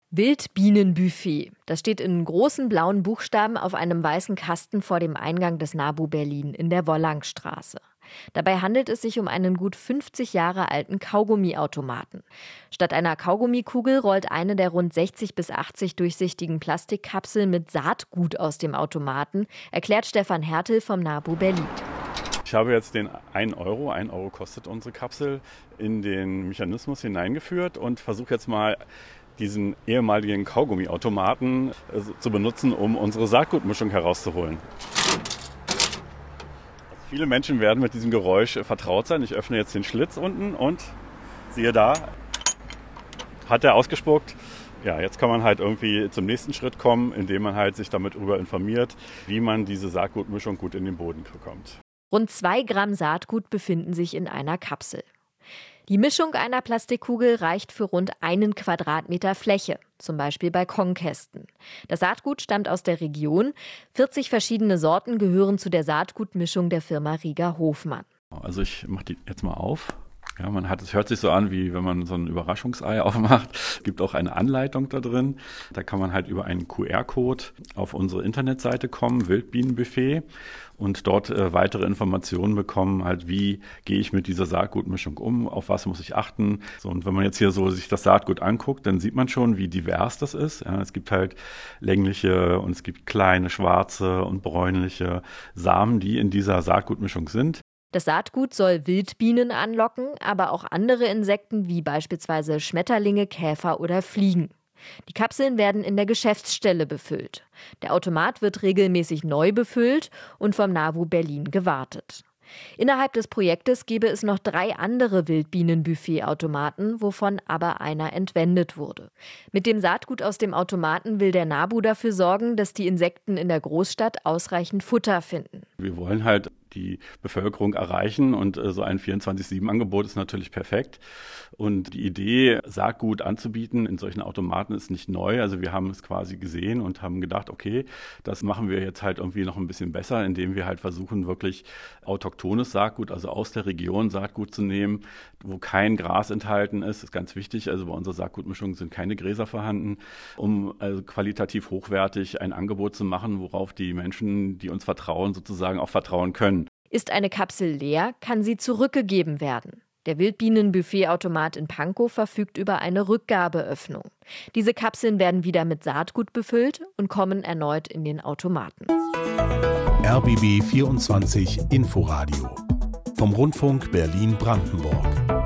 Wildbienenbuffet. Das steht in großen blauen Buchstaben auf einem weißen Kasten vor dem Eingang des NABU Berlin in der Wollangstraße. Dabei handelt es sich um einen gut 50 Jahre alten Kaugummiautomaten. Statt einer Kaugummikugel rollt eine der rund 60 bis 80 durchsichtigen Plastikkapseln mit Saatgut aus dem Automaten, erklärt Stefan Hertel vom NABU Berlin. Ich habe jetzt den 1 Euro kostet unsere Kapsel, in den Mechanismus hineingeführt und versuche jetzt mal diesen ehemaligen Kaugummiautomaten zu benutzen, um unsere Saatgutmischung herauszuholen. Viele Menschen werden mit diesem Geräusch vertraut sein. Ich öffne jetzt den Schlitz unten und siehe da, hat er ausgespuckt. Ja, jetzt kann man halt irgendwie zum nächsten Schritt kommen, indem man halt sich damit darüber informiert, wie man diese Saatgutmischung gut in den Boden bekommt. Rund 2 Gramm Saatgut befinden sich in einer Kapsel. Die Mischung einer Plastikkugel reicht für rund 1 Quadratmeter Fläche, zum Beispiel Balkonkästen. Das Saatgut stammt aus der Region. 40 verschiedene Sorten gehören zu der Saatgutmischung der Firma Rieger-Hofmann. Also ich mache die jetzt mal auf. Ja, es hört sich so an, wie wenn man so ein Überraschungsei aufmacht. Es gibt auch eine Anleitung da drin. Da kann man halt über einen QR-Code auf unsere Internetseite kommen, Wildbienenbuffet, und dort weitere Informationen bekommen, halt wie gehe ich mit dieser Saatgutmischung um, auf was muss ich achten. So, und wenn man jetzt hier so sich das Saatgut anguckt, dann sieht man schon, wie divers das ist. Ja, es gibt halt längliche und es gibt kleine, schwarze und bräunliche Samen, die in dieser Saatgutmischung sind. Das Saatgut soll Wildbienen anlocken, aber auch andere Insekten wie beispielsweise Schmetterlinge, Käfer oder Fliegen. Die Kapseln werden in der Geschäftsstelle befüllt. Der Automat wird regelmäßig neu befüllt und vom NABU Berlin gewartet. Innerhalb des Projektes gäbe es noch 3 andere Wildbienenbuffet-Automaten, wovon aber einer entwendet wurde. Mit dem Saatgut aus dem Automaten will der NABU dafür sorgen, dass die Insekten in der Großstadt ausreichend Futter finden. Wir wollen halt die Bevölkerung erreichen und so ein 24/7-Angebot ist natürlich perfekt. Und die Idee, Saatgut anzubieten in solchen Automaten ist nicht neu. Also wir haben es quasi gesehen und haben gedacht, okay, das machen wir jetzt halt irgendwie noch ein bisschen besser, indem wir halt versuchen, wirklich autochthones Saatgut, also aus der Region Saatgut zu nehmen, wo kein Gras enthalten ist. Das ist ganz wichtig. Also bei unserer Saatgutmischung sind keine Gräser vorhanden, um also qualitativ hochwertig ein Angebot zu machen, worauf die Menschen, die uns vertrauen, sozusagen auch vertrauen können. Ist eine Kapsel leer, kann sie zurückgegeben werden. Der Wildbienenbuffet-Automat in Pankow verfügt über eine Rückgabeöffnung. Diese Kapseln werden wieder mit Saatgut befüllt und kommen erneut in den Automaten. RBB 24 Inforadio vom Rundfunk Berlin-Brandenburg.